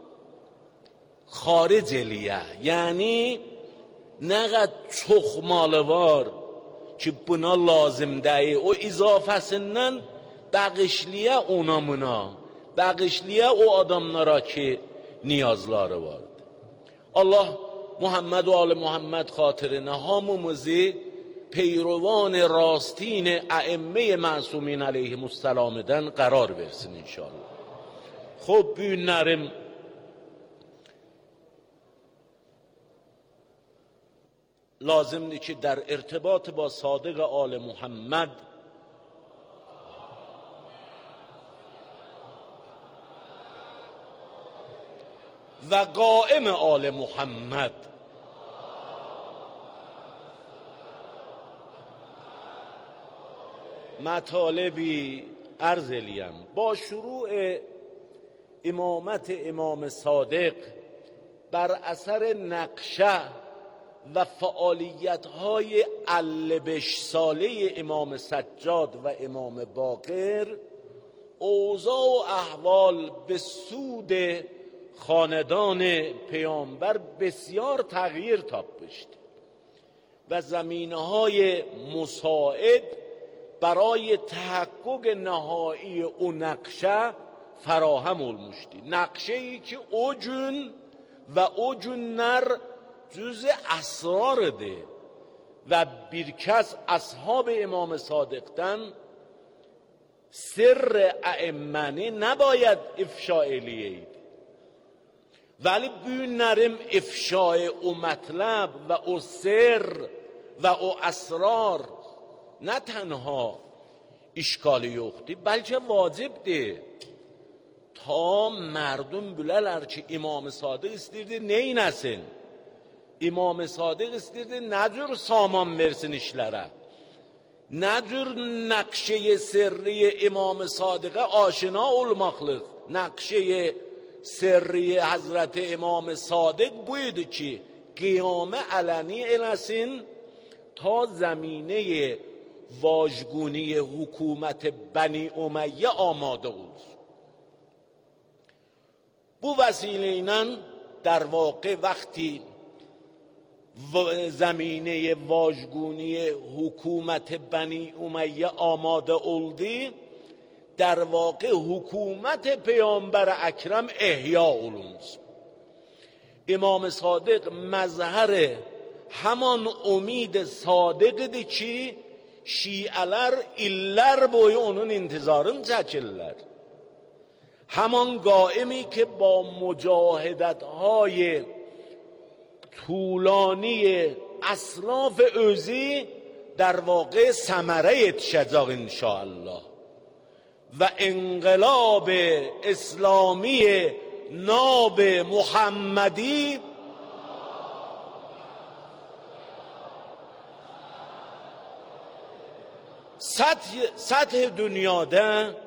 xaric eləyə. Yəni nə qədər çox malı var ki buna lazım deyil, o izafəsindən bəğişliyə ona mına, bəğişliyə o adamlara ki niyazları vardı. Allah Muhammed و آل محمد خاطرینه hamımızı پیروان راستین ائمه معصومین علیهم السلام'dan قرار versin inşallah. خب bu günlərim لازم نیست که در ارتباط با صادق آل محمد و قائم آل محمد مطالبی عرض الیم. با شروع امامت امام صادق بر اثر نقشه و فعالیت‌های علبش ساله امام سجاد و امام باقر، اوضاع و احوال به سود خاندان پیامبر بسیار تغییر تابشت و زمینه‌های مساعد برای تحقق نهایی او نقشه فراهم olmuştu. نقشه‌ای که o gün ve o günler cüz esrardı ve bir kez ashab امام صادق'tan سر ائمه نباید افشا eləyəydi. ولی بینریم افشای او مطلب و او سر و او اسرار نه تنها اشکالی یوختی بلکه واجب دی تا مردم بلرler ki امام صادق istirdi neynesin. İmam Sadık istirdi ne tür saman versin işlere. Ne tür nakşe-i sirri İmam Sadık'a aşina olmaklık. Nakşe-i sirri Hazreti İmam Sadık buydu ki kıyame aleni eləsin ta zemine واژگونی حکومت بنی امیه آماده olsun. Bu vesileyle در واقع وقتی زمینه واژگونی حکومت بنی امیه آماده oldu در واقع حکومت پیامبر اکرم احیا olundu. امام صادق مظهر همان امید صادقdi ki Şialar iller boyu onun intizarını çəkirlər. Haman qaimi ki ba mücahidətهای طولانی اصلاف özü در واقع ثمره yetişəcək inşallah. و انقلاب اسلامی ناب محمدی سطح, سطح dünyada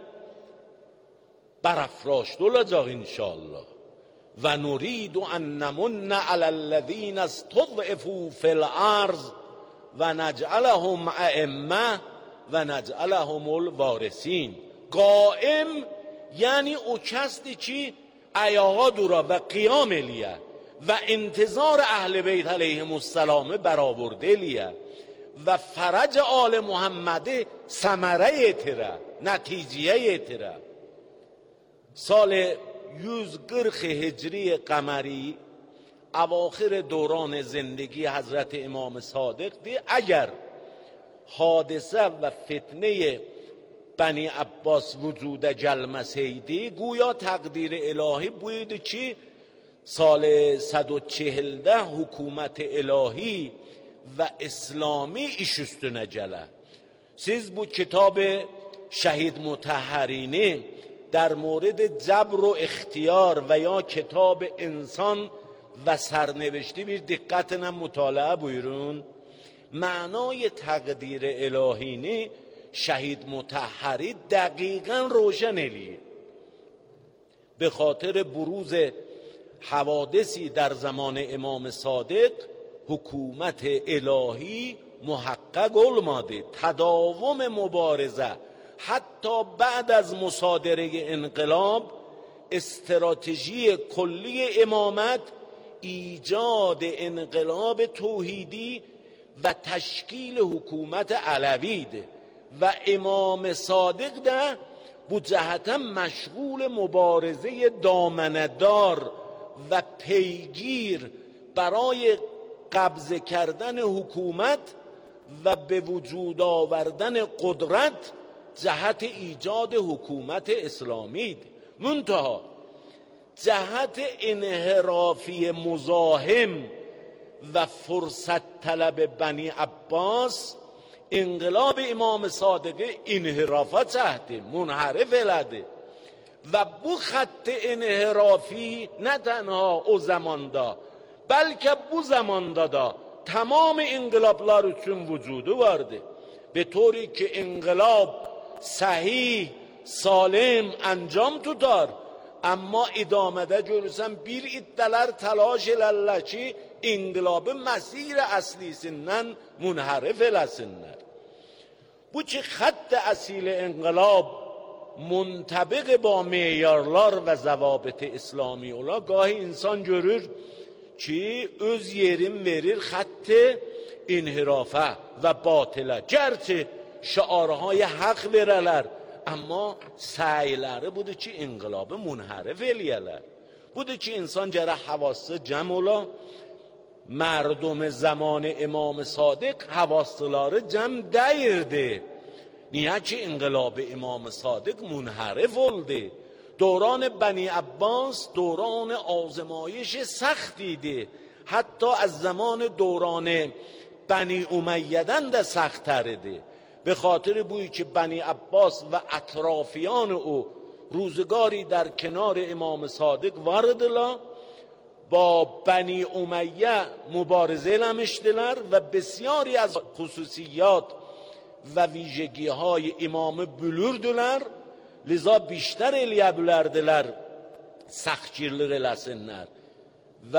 برافراشته olacaq inşallah. و نريد أن نمن على الذين استضعفوا في الأرض و نجعلهم أئمة و نجعلهم الوارثین. قائم یعنی او کسی که ayağa dura و قیام الیه و انتظار اهل بیت علیهم السلام برآورده الیه و فرج آل محمد ثمره یتره نتیجه یتره. سال yüz qırx هجری قمری اواخر دوران زندگی حضرت امام صادق دی اگر حادثه و فتنه بنی عباس وجود gelmeseydi گویا تقدیر الهی buydu ki سال صد و چهل حکومت الهی و اسلامی iş üstüne gələ. Siz bu کتاب شهید مطهرینی در مورد جبر و اختیار و یا کتاب انسان و سرنوشتی bir دقتنه مطالعه buyurun. معنای تقدیر الهینی شهید مطهری دقیقا روشن الیه. به خاطر بروز حوادثی در زمان امام صادق حکومت الهی محقق olmadı. تداوم مبارزه حتی بعد از مصادره انقلاب استراتژی کلی امامت ایجاد انقلاب توحیدی و تشکیل حکومت علوی ده و امام صادق ده bu cəhətən məşğul مبارزه دامنه‌دار و پیگیر برای قبضه کردن حکومت و به وجود آوردن قدرت جهت ایجاد حکومت اسلامی. منتها جهت انحرافی مزاحم و فرصت طلب بنی عباس انقلاب امام صادق انحرافات تحته منحرف الده و bu خط انحرافی نه تنها o zamanda بلکه bu zamanda da tamam انقلابlar üçün vücudu vardı. به طوری که انقلاب صحیح سالم انجام tutar amma idamede görürsən bir iddeler telaş elerler ki inqilabı mesir əslisindən munharif eləsinlər. Bu ki xətt əsil inqilab muntabiq با معیارlar və zəvabit İslami ola gahi insan görür ki öz yerin verir xətt inhirafa və batilə. Gerçi şiarهای haq verələr amma səyləri budur ki inqilabı munharif eləyələr. Budur ki insan gərək havası cəm ola. مردم زمان امام صادق حواسları cəm dəyirdi. Niyə ki انقلاب امام صادق منحرف oldu. دوران بنی عباس دوران آزمایش سختیdi. حتی از زمان دوران بنی امیدن de سخت‌تر idi. به خاطر بویی که بنی عباس و اطرافیان او روزگاری در کنار امام صادق واردلا با بنی امیه مبارزه نمیشدلر و بسیاری از خصوصیات و ویژگی های امام بلوردلر لذا بیشتر الیبلردلر سختگیرlik eləsinlər و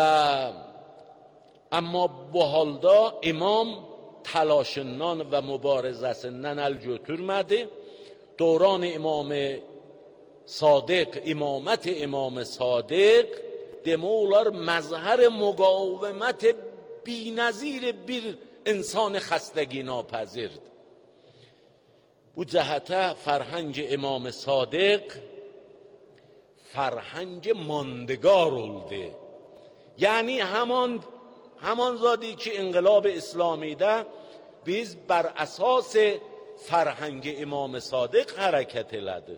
اما bu halda imam təlaşından və mübarizəsindən əl götürmədi. Döran imam Sadiq, imamət imam Sadiq demək olar məzhər müqavimət بی‌نظیر bir insan xəstəgi napəzirdir. Bu cəhətə فرهنگ امام صادق فرهنگ ماندگار oldu. یعنی همان همان زادی که انقلاب اسلامی ده biz بر اساس فرهنگ امام صادق حرکت elədik.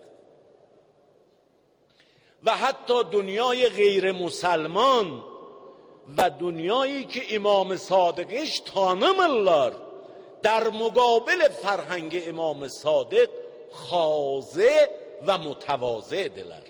و حتی دنیای غیر مسلمان و دنیایی که امام صادقش tanımırlar در مقابل فرهنگ امام صادق خاضع و متواضعdirlər.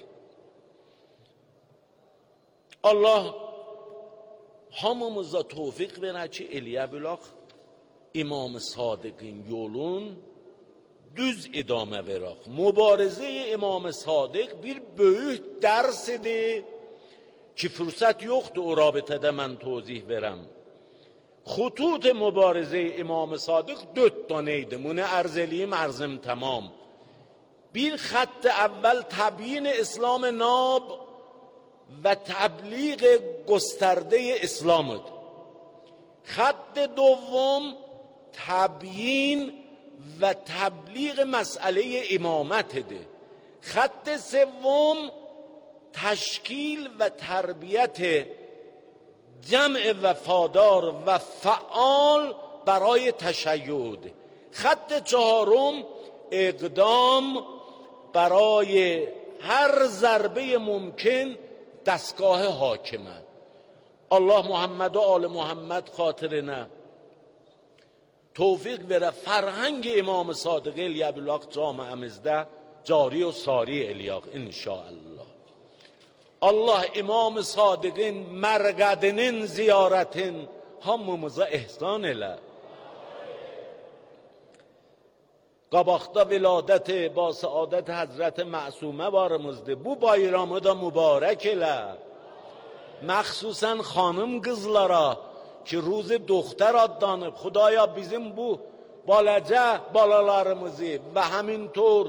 Allah hamımıza tevfik verər ki eləyə bilək İmam Sadiqin yolun düz idamə verək. Mübarizə İmam Sadiq bir böyük dərsidir ki fürsət yoxdur o rabitədə mən tozih verəm. خطوط مبارزه امام صادق دو تانeydi. Bunu arz eləyim, arzım tamam. Bir خط اول تبیین اسلام ناب و تبلیغ گسترده اسلامد. خط دوم تبیین و تبلیغ مسئله امامتده. خط سوم تشکیل و تربیت جمع وفادار و فعال برای تشیع. خط چهارم اقدام برای هر ضربه ممکن دستگاه حاکمه. الله محمد و آل محمد خاطرنا توفیق بره فرهنگ امام صادق الیبلاق جامعemizdə cari و sari eləyək inşallah. Allah İmam Sadiqin mərqədinin ziyarətin hamımıza ehsan elə. Qabaqda viladət ba saadət Həzrət Məsumə varımızdır. Bu bayramı da mübarək elə. Məxsusən xanım qızlara ki روز دختر adlanıb. Xudaya bizim bu balaca balalarımızı və həmintor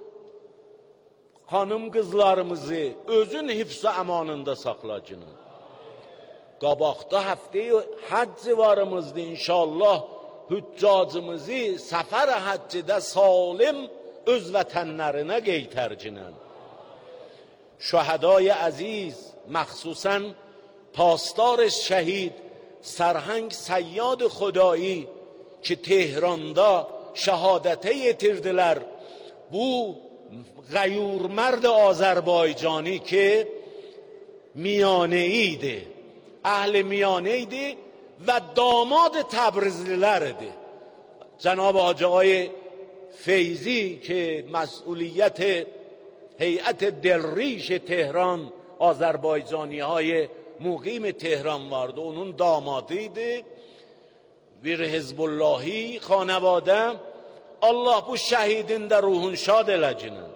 xanım qızlarımızı özün hifz amanında saxlacını. Qabaqda həftəyi həcc varımızdır inşallah. Hüccacımızı səfər həccidə salim öz vətənlərinə qeytərcinən. Şəhədai əziz, məxsusən پاسدار şəhid Sərhəng Səyyad Xudایی ki Tehranda şəhadətə yetirdilər. Bu غیورمرد آذربایجانی که میانه ایده اهل میانه ایده و داماد تبریزلی‌لرdi. جناب حاجی آقای فیضی که مسئولیت هیئت دلریش تهران آذربایجانی های مقیم تهران vardı. Onun damadıydı. Bir Hizbullahi خانواده. Allah bu şehidin de ruhun şad eləcinin.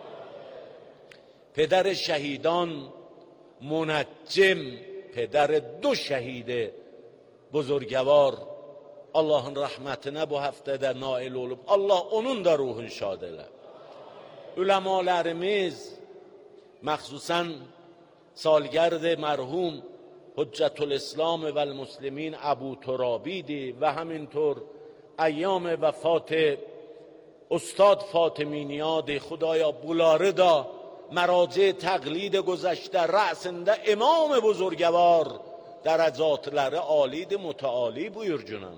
پدر شهیدان منجم، پدر دو شهید بزرگوار Allah'ın rahmetine bu haftada nail olup Allah onun da ruhun şad elə. Ulemalarımız مخصوصا سالگرد مرحوم حجت الاسلام و المسلمین ابو ترابیدی و همینطور ایام وفات استاد فاطمی خدایا بولاره دا مراجع تقلید گذشته رأسنده امام بزرگوار درجاتları عالید متعالی buyur جونم.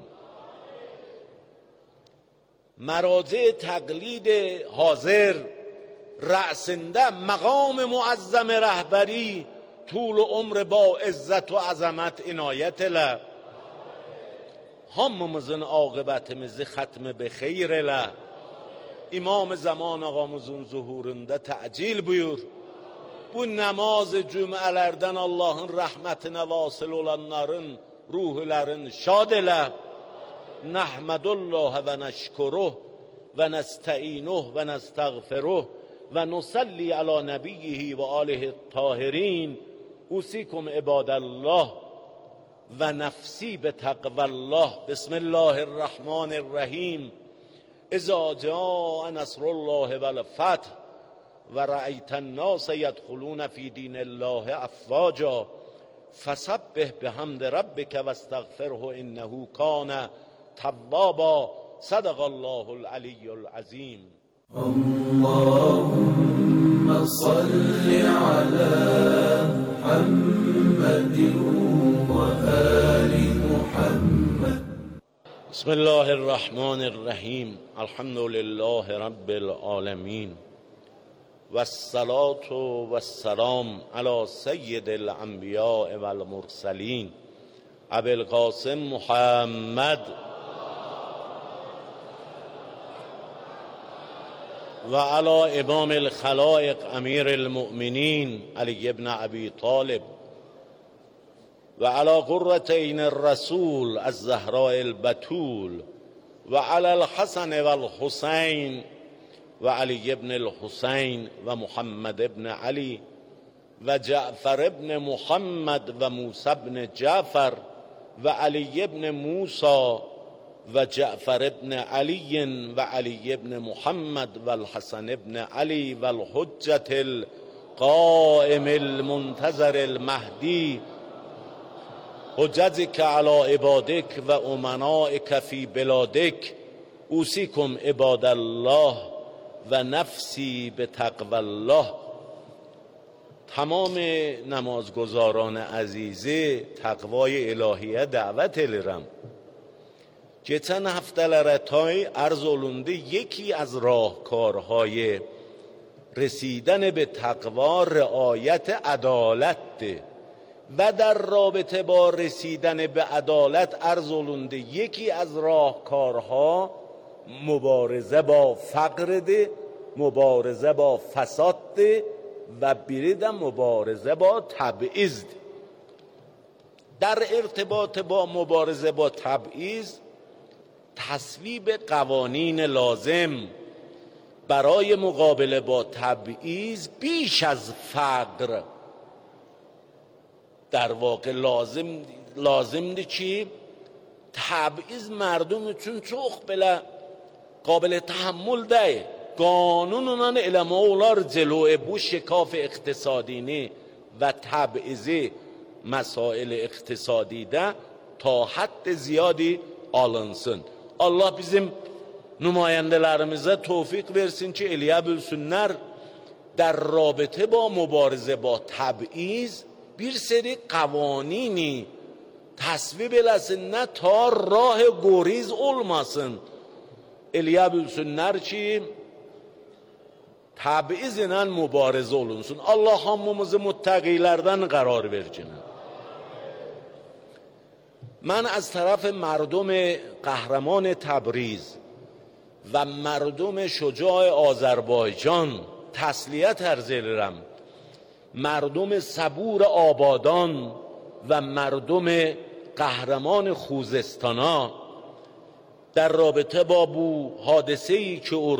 مراجع تقلید حاضر رأسنده مقام معظم رهبری طول عمر با عزت و عظمت عنایت ile hamımızın akıbetimizi ختم به خیر ile İmam zaman ağamızın zuhurunda təcil buyur. Bu namaz cümlələrdən Allah'ın rəhmətinə vasıl olanların ruhlarını şad elə. Nəhmədullah və nəşkuruh və nəstəinuh və nəstəğfiruh və nusalli alə nəbiyyihi və alihi tahirin. Usikum ibadallah və nəfsi bi təqvallah. Bismillahirrahmanirrahim. إذا جاء نصر الله والفتح ورأيت الناس يدخلون في دين الله أفواجا فسبح بحمد ربك واستغفره إنه كان توابا. صدق الله العلي العظيم. اللهم صل على محمد وآل محمد. بسم الله الرحمن الرحیم. الحمد لله رب العالمین و الصلاة و السلام علی سید الانبیاء و المرسلین ابی القاسم محمد و علی امام الخلائق امیر المؤمنین علی ابن ابی طالب و علی قرة عین الرسول الزهراء البتول و علی الحسن و الحسین و علی ابن الحسین و محمد ابن علی و جعفر ابن محمد و موسی ابن جعفر و علی ابن موسی و جعفر ابن علی و علی ابن محمد و الحسن ابن علی و الحجة القائم المنتظر المهدی حجتك على عبادك و امنائك في بلادك. اوصيكم عباد الله و نفسی به تقوی الله. تمام نمازگزاران عزیزه تقوای الهیه دعوت edirəm. Geçen haftalara tay arz olundu یکی از راهکارهای رسیدن به تقوا رعایت عدالت و در رابطه با رسیدن به عدالت عرض olundu یکی از راهکارها مبارزه با فقر ده، مبارزه با فساد ده و biri de مبارزه با تبعیض ده. در ارتباط با مبارزه با تبعیض تصویب قوانین لازم برای مقابله با تبعیض بیش از فقر در واقع لازم لازمdir ki تبعیض مردم üçün çox belə قابل تحمل deyil. Qanunla eləmə olar cəloə bu şikaf iqtisadini və təb'izi məsail iqtisadidə ta hədd ziyadi alınsın. Allah bizim nümayəndələrimizə tövfiq versin ki eləyə bilsinlər در رابطه با مبارزه با تبعیض bir seri قوانینی تصویب eləsinlər ta rah goriz olmasın. Eləyə bilsinlər ki təb'iz ilə mübarizə olunsun. Allah hamımızı muttəqilərdən qərar versin. من از طرف مردم قهرمان تبریز و مردم شجاع آذربایجان تسلیت عرض می‌کنم. مردم صبور آبادان و مردم قهرمان خوزستانا در رابطه با بو حادثه‌ای که